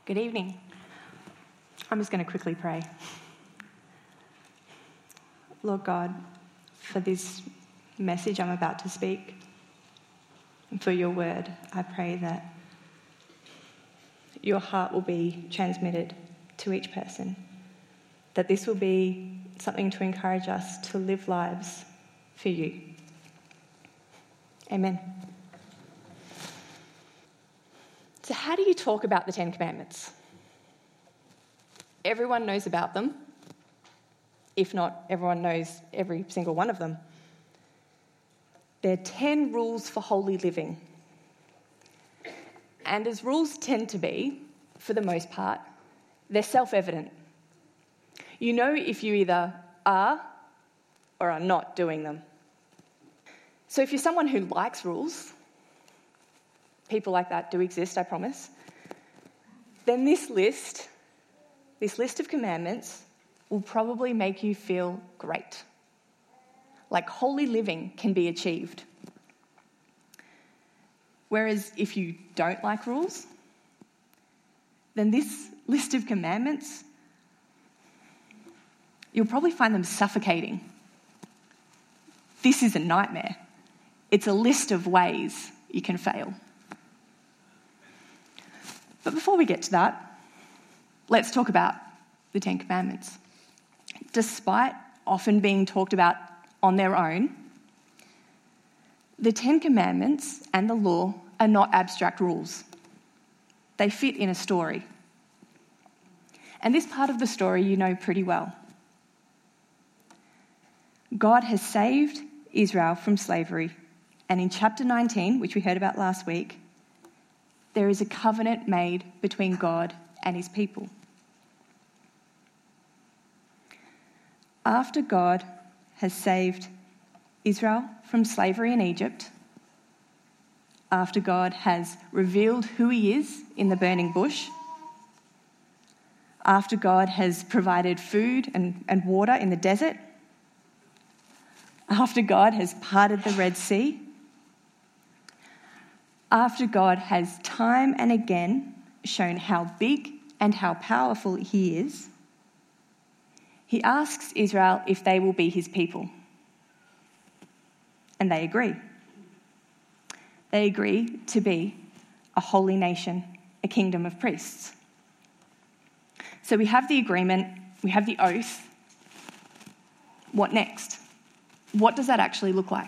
Good evening. I'm just going to quickly pray. Lord God, for this message I'm about to speak and for your word, I pray that your heart will be transmitted to each person, that this will be something to encourage us to live lives for you. Amen. So how do you talk about the Ten Commandments? Everyone knows about them. If not, everyone knows every single one of them. They're 10 rules for holy living. And as rules tend to be, for the most part, they're self-evident. You know if you either are or are not doing them. So if you're someone who likes rules, people like that do exist, I promise, then this list of commandments will probably make you feel great. Like holy living can be achieved. Whereas if you don't like rules, then this list of commandments, you'll probably find them suffocating. This is a nightmare. It's a list of ways you can fail. But before we get to that, let's talk about the Ten Commandments. Despite often being talked about on their own, the Ten Commandments and the law are not abstract rules. They fit in a story. And this part of the story you know pretty well. God has saved Israel from slavery, and in chapter 19, which we heard about last week, there is a covenant made between God and his people. After God has saved Israel from slavery in Egypt, after God has revealed who he is in the burning bush, after God has provided food and water in the desert, after God has parted the Red Sea, after God has time and again shown how big and how powerful he is, he asks Israel if they will be his people. And they agree. They agree to be a holy nation, a kingdom of priests. So we have the agreement, we have the oath. What next? What does that actually look like?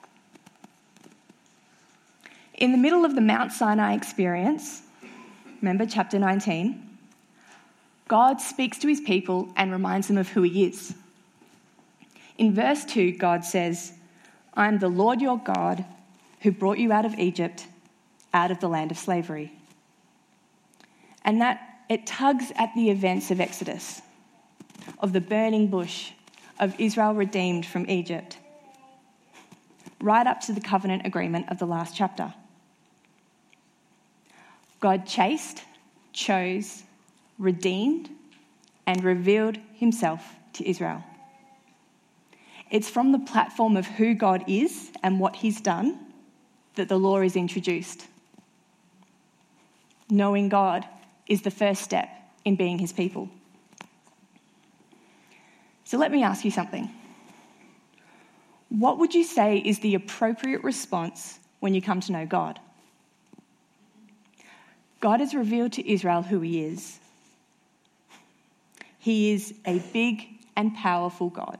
In the middle of the Mount Sinai experience, remember chapter 19, God speaks to his people and reminds them of who he is. In verse 2, God says, "I am the Lord your God who brought you out of Egypt, out of the land of slavery." And that it tugs at the events of Exodus, of the burning bush, of Israel redeemed from Egypt, right up to the covenant agreement of the last chapter. God chased, chose, redeemed, and revealed himself to Israel. It's from the platform of who God is and what he's done that the law is introduced. Knowing God is the first step in being his people. So let me ask you something. What would you say is the appropriate response when you come to know God? God has revealed to Israel who he is. He is a big and powerful God.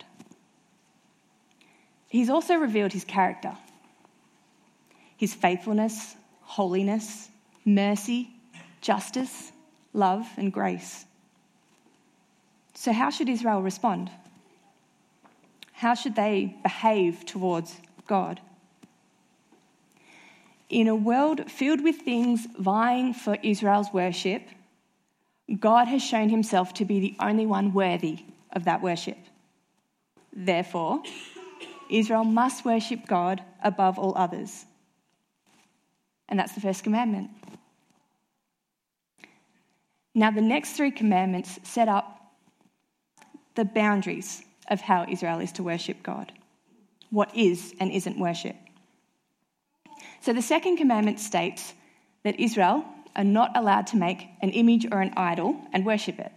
He's also revealed his character, his faithfulness, holiness, mercy, justice, love, and grace. So how should Israel respond? How should they behave towards God? In a world filled with things vying for Israel's worship, God has shown himself to be the only one worthy of that worship. Therefore, Israel must worship God above all others. And that's the first commandment. Now, the next 3 commandments set up the boundaries of how Israel is to worship God, what is and isn't worship. So the second commandment states that Israel are not allowed to make an image or an idol and worship it.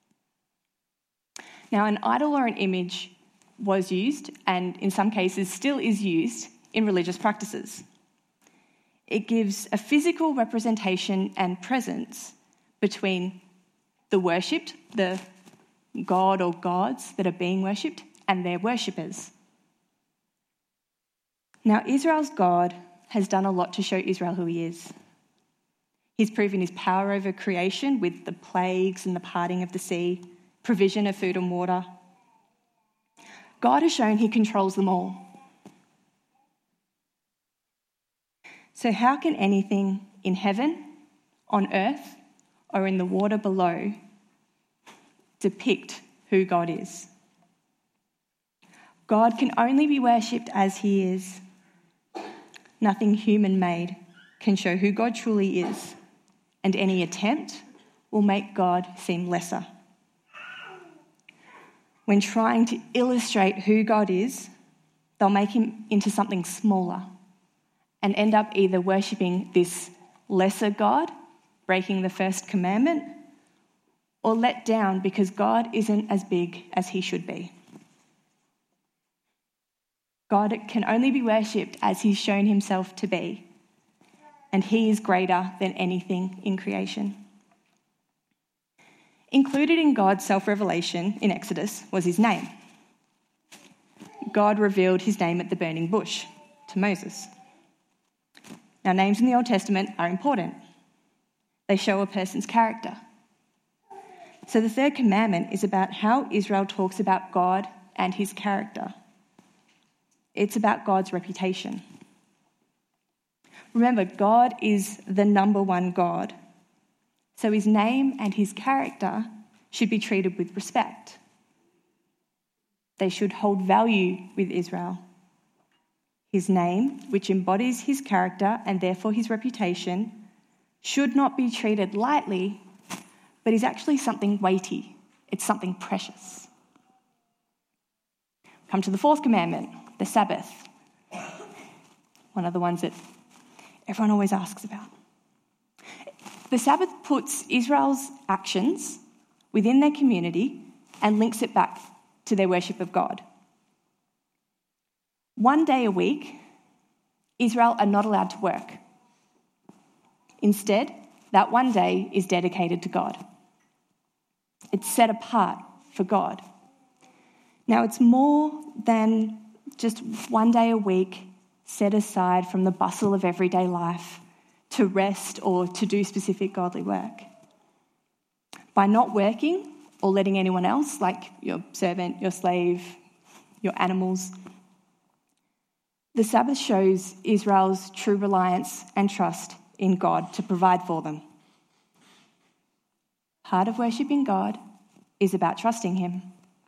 Now, an idol or an image was used, and in some cases still is used, in religious practices. It gives a physical representation and presence between the worshipped, the god or gods that are being worshipped, and their worshippers. Now, Israel's God has done a lot to show Israel who he is. He's proven his power over creation with the plagues and the parting of the sea, provision of food and water. God has shown he controls them all. So how can anything in heaven, on earth, or in the water below depict who God is? God can only be worshipped as he is. Nothing human-made can show who God truly is, and any attempt will make God seem lesser. When trying to illustrate who God is, they'll make him into something smaller and end up either worshipping this lesser God, breaking the first commandment, or let down because God isn't as big as he should be. God can only be worshipped as he's shown himself to be, and he is greater than anything in creation. Included in God's self-revelation in Exodus was his name. God revealed his name at the burning bush to Moses. Now, names in the Old Testament are important. They show a person's character. So the third commandment is about how Israel talks about God and his character. It's about God's reputation. Remember, God is the number one God. So his name and his character should be treated with respect. They should hold value with Israel. His name, which embodies his character and therefore his reputation, should not be treated lightly, but is actually something weighty. It's something precious. Come to the fourth commandment, the Sabbath. One of the ones that everyone always asks about. The Sabbath puts Israel's actions within their community and links it back to their worship of God. 1 day a week, Israel are not allowed to work. Instead, that 1 day is dedicated to God. It's set apart for God. Now, it's more than just 1 day a week set aside from the bustle of everyday life to rest or to do specific godly work. By not working or letting anyone else, like your servant, your slave, your animals, the Sabbath shows Israel's true reliance and trust in God to provide for them. Part of worshipping God is about trusting him.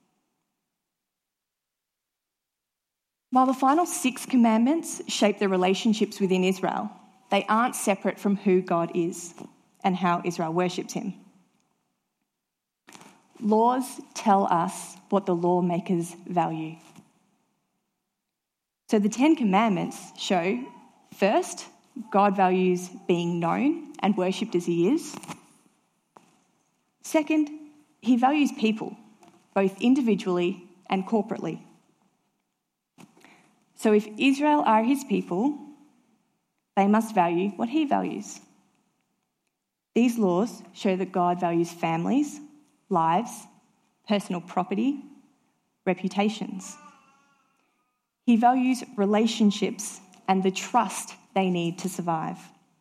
While the final 6 commandments shape the relationships within Israel, they aren't separate from who God is and how Israel worships him. Laws tell us what the lawmakers value. So the 10 commandments show, first, God values being known and worshipped as he is. Second, he values people, both individually and corporately. So if Israel are his people, they must value what he values. These laws show that God values families, lives, personal property, reputations. He values relationships and the trust they need to survive.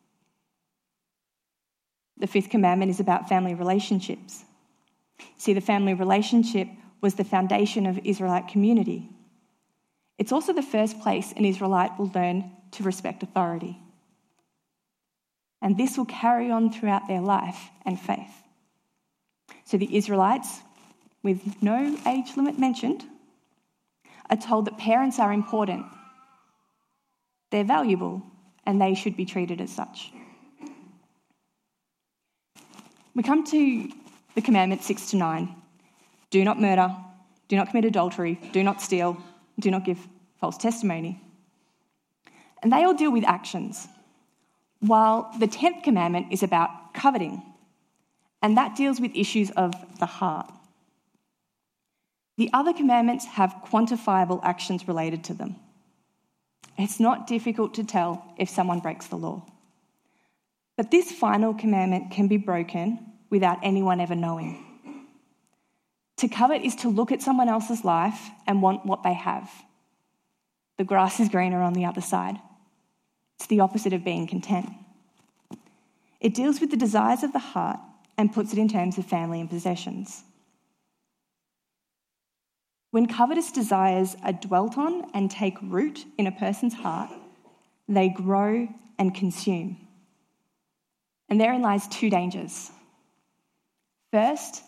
The 5th commandment is about family relationships. See, the family relationship was the foundation of Israelite community. It's also the first place an Israelite will learn to respect authority. And this will carry on throughout their life and faith. So the Israelites, with no age limit mentioned, are told that parents are important. They're valuable and they should be treated as such. We come to the commandments 6 to 9. Do not murder, do not commit adultery, do not steal, do not give false testimony. And they all deal with actions. while the 10th commandment is about coveting, and that deals with issues of the heart. The other commandments have quantifiable actions related to them. It's not difficult to tell if someone breaks the law. But this final commandment can be broken without anyone ever knowing. To covet is to look at someone else's life and want what they have. The grass is greener on the other side. It's the opposite of being content. It deals with the desires of the heart and puts it in terms of family and possessions. When covetous desires are dwelt on and take root in a person's heart, they grow and consume. And therein lies two dangers. First,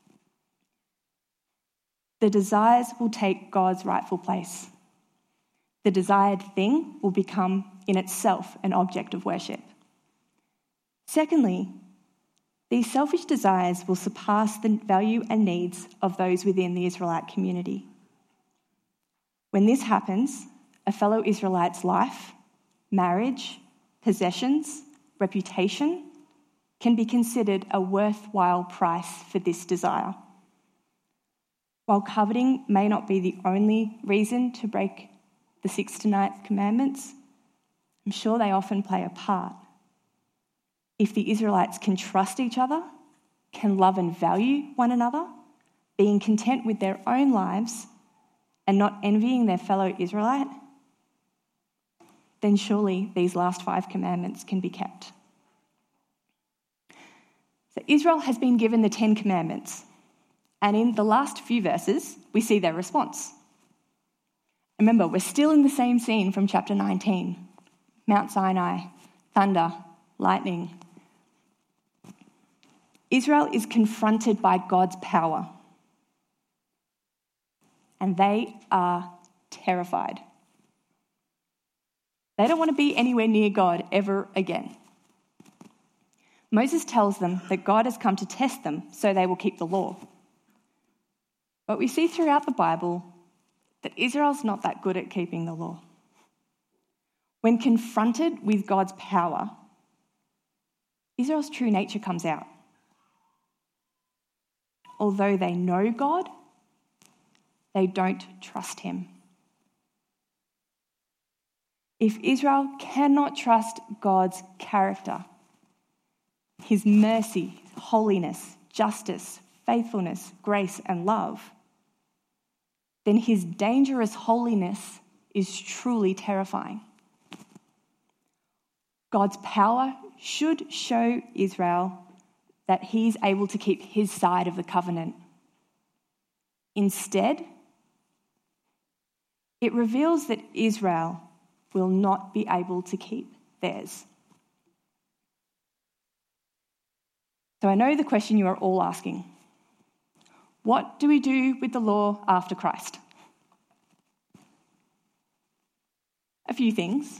the desires will take God's rightful place. The desired thing will become in itself an object of worship. Secondly, these selfish desires will surpass the value and needs of those within the Israelite community. When this happens, a fellow Israelite's life, marriage, possessions, reputation can be considered a worthwhile price for this desire. While coveting may not be the only reason to break the 6th to 9th commandments, I'm sure they often play a part. If the Israelites can trust each other, can love and value one another, being content with their own lives and not envying their fellow Israelite, then surely these last 5 commandments can be kept. So Israel has been given the 10 commandments, and in the last few verses, we see their response. Remember, we're still in the same scene from chapter 19. Mount Sinai, thunder, lightning. Israel is confronted by God's power, and they are terrified. They don't want to be anywhere near God ever again. Moses tells them that God has come to test them so they will keep the law. But we see throughout the Bible that Israel's not that good at keeping the law. When confronted with God's power, Israel's true nature comes out. Although they know God, they don't trust him. If Israel cannot trust God's character, his mercy, holiness, justice, faithfulness, grace, and love, then his dangerous holiness is truly terrifying. God's power should show Israel that he's able to keep his side of the covenant. Instead, it reveals that Israel will not be able to keep theirs. So I know the question you are all asking. What do we do with the law after Christ? A few things.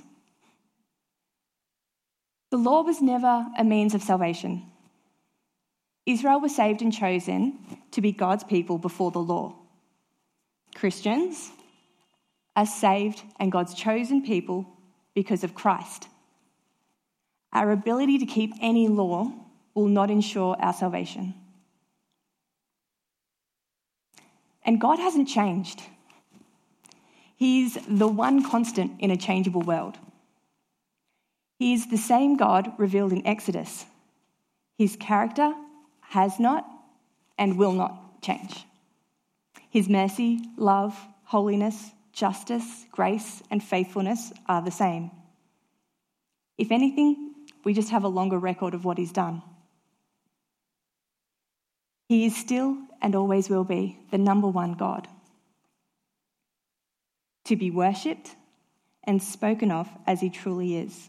The law was never a means of salvation. Israel was saved and chosen to be God's people before the law. Christians are saved and God's chosen people because of Christ. Our ability to keep any law will not ensure our salvation. And God hasn't changed. He's the one constant in a changeable world. He is the same God revealed in Exodus. His character has not and will not change. His mercy, love, holiness, justice, grace, and faithfulness are the same. If anything, we just have a longer record of what he's done. He is still and always will be the number one God, to be worshipped and spoken of as he truly is.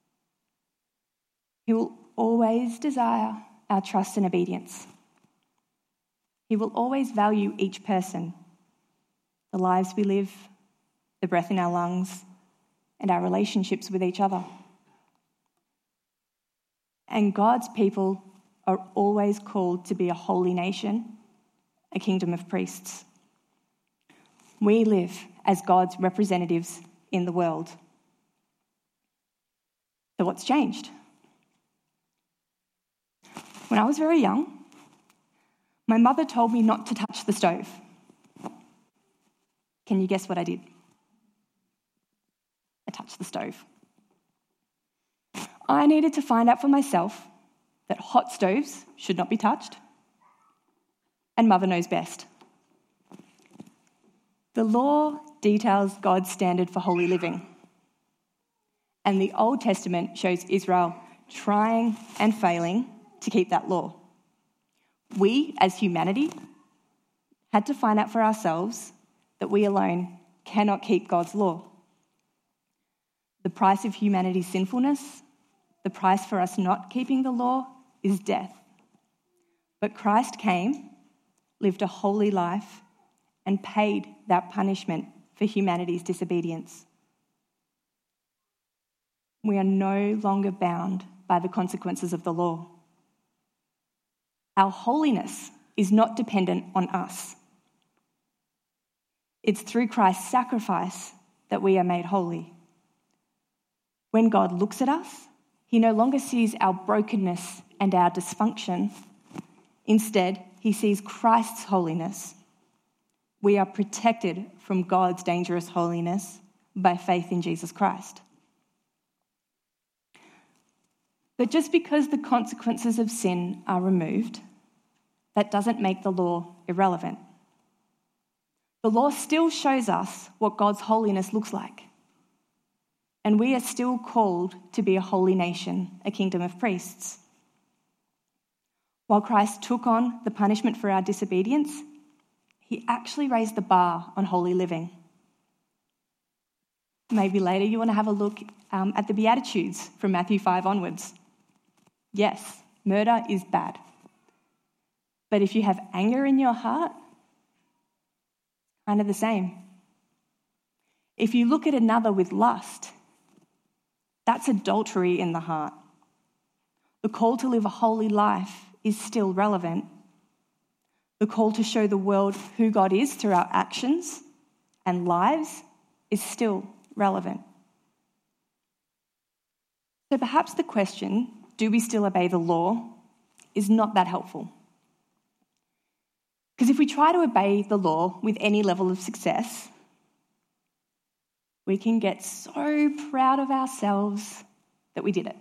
He will always desire our trust and obedience. He will always value each person, the lives we live, the breath in our lungs, and our relationships with each other. And God's people are always called to be a holy nation, a kingdom of priests. We live as God's representatives in the world. So what's changed? When I was very young, my mother told me not to touch the stove. Can you guess what I did? I touched the stove. I needed to find out for myself that hot stoves should not be touched, and Mother knows best. The law details God's standard for holy living, and the Old Testament shows Israel trying and failing to keep that law. We, as humanity, had to find out for ourselves that we alone cannot keep God's law. The price of humanity's sinfulness, the price for us not keeping the law, is death. But Christ came, lived a holy life, and paid that punishment for humanity's disobedience. We are no longer bound by the consequences of the law. Our holiness is not dependent on us. It's through Christ's sacrifice that we are made holy. When God looks at us, he no longer sees our brokenness and our dysfunction. Instead, he sees Christ's holiness. We are protected from God's dangerous holiness by faith in Jesus Christ. But just because the consequences of sin are removed, that doesn't make the law irrelevant. The law still shows us what God's holiness looks like. And we are still called to be a holy nation, a kingdom of priests. While Christ took on the punishment for our disobedience, he actually raised the bar on holy living. Maybe later you want to have a look at the Beatitudes from Matthew 5 onwards. Yes, murder is bad. But if you have anger in your heart, kind of the same. If you look at another with lust, that's adultery in the heart. The call to live a holy life is still relevant. The call to show the world who God is through our actions and lives is still relevant. So perhaps the question, do we still obey the law, is not that helpful. Because if we try to obey the law with any level of success, we can get so proud of ourselves that we did it.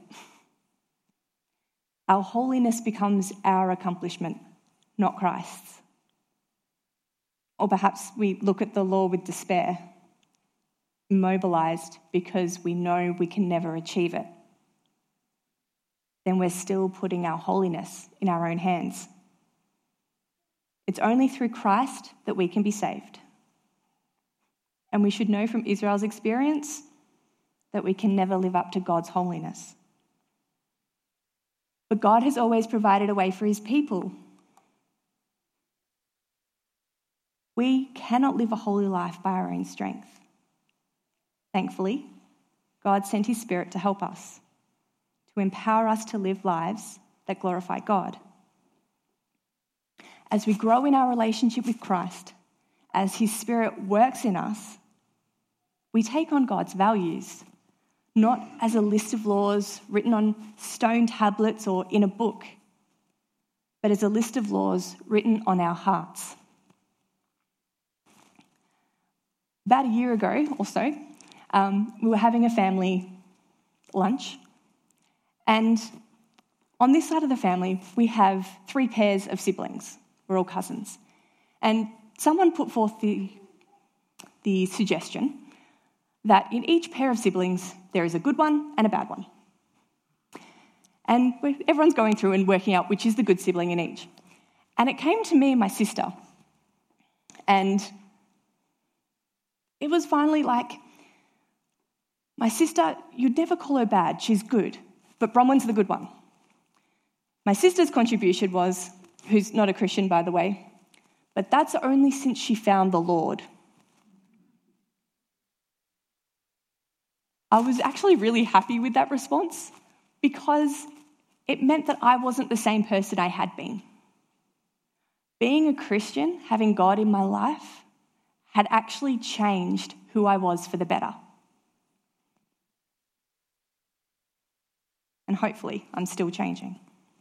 Our holiness becomes our accomplishment, not Christ's. Or perhaps we look at the law with despair, immobilized because we know we can never achieve it. Then we're still putting our holiness in our own hands. It's only through Christ that we can be saved. And we should know from Israel's experience that we can never live up to God's holiness. But God has always provided a way for his people. We cannot live a holy life by our own strength. Thankfully, God sent his Spirit to help us, to empower us to live lives that glorify God. As we grow in our relationship with Christ, as his Spirit works in us, we take on God's values, not as a list of laws written on stone tablets or in a book, but as a list of laws written on our hearts. About a year ago or so, we were having a family lunch, and on this side of the family, we have 3 pairs of siblings. We're all cousins. And someone put forth the suggestion that in each pair of siblings, there is a good one and a bad one. And everyone's going through and working out which is the good sibling in each. And it came to me and my sister. And it was finally like, my sister, you'd never call her bad, she's good, but Bronwyn's the good one. My sister's contribution was, who's not a Christian, by the way, but that's only since she found the Lord. I was actually really happy with that response because it meant that I wasn't the same person I had been. Being a Christian, having God in my life, had actually changed who I was for the better. And hopefully, I'm still changing.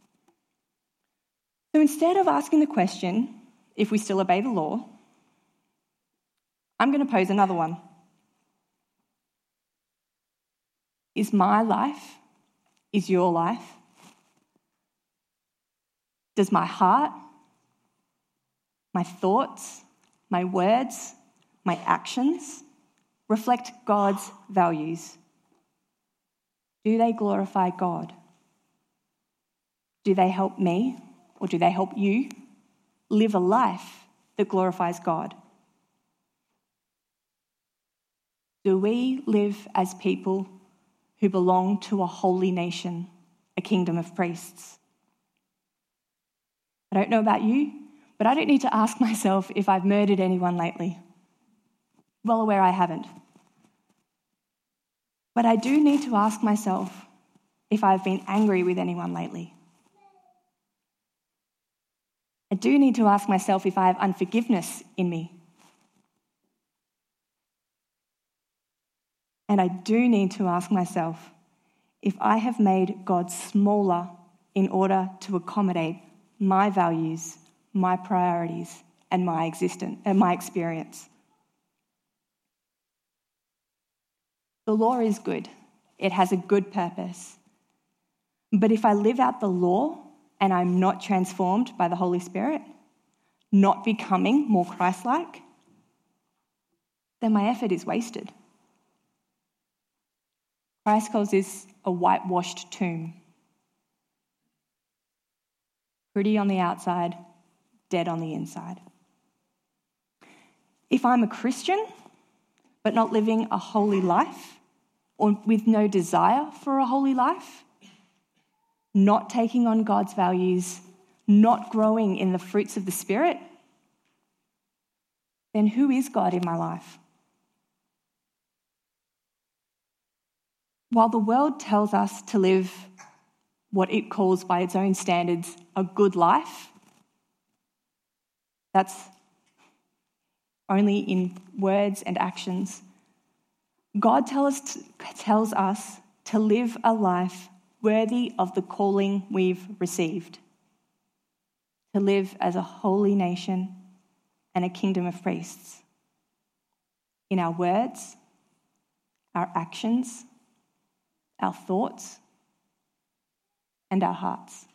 So instead of asking the question if we still obey the law, I'm going to pose another one. Is my life, is your life, does my heart, my thoughts, my words, my actions reflect God's values? Do they glorify God? Do they help me, or do they help you live a life that glorifies God? Do we live as people who belong to a holy nation, a kingdom of priests? I don't know about you, but I don't need to ask myself if I've murdered anyone lately. Well aware I haven't. But I do need to ask myself if I've been angry with anyone lately. I do need to ask myself if I have unforgiveness in me. And I do need to ask myself if I have made God smaller in order to accommodate my values, my priorities, and my existence and my experience. The law is good. It has a good purpose. But if I live out the law and I'm not transformed by the Holy Spirit, not becoming more Christ-like, then my effort is wasted. Christ calls this a whitewashed tomb. Pretty on the outside, dead on the inside. If I'm a Christian, but not living a holy life, or with no desire for a holy life, not taking on God's values, not growing in the fruits of the Spirit, then who is God in my life? While the world tells us to live what it calls by its own standards a good life, that's only in words and actions, God tells us to live a life worthy of the calling we've received, to live as a holy nation and a kingdom of priests, in our words, our actions, our thoughts, and our hearts.